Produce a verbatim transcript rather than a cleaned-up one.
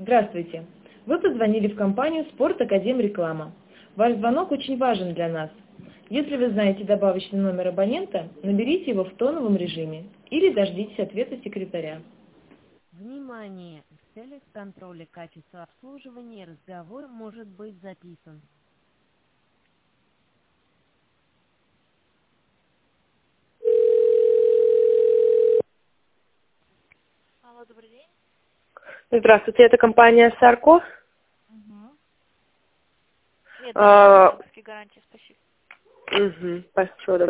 Здравствуйте. Вы позвонили в компанию «Спорт Академ Реклама». Ваш звонок очень важен для нас. Если вы знаете добавочный номер абонента, наберите его в тоновом режиме или дождитесь ответа секретаря. Внимание! В целях контроля качества обслуживания разговор может быть записан. Алло, добрый день. Здравствуйте, это компания Сарко. Угу. Нет, А, гарантии, спасибо. угу, спасибо.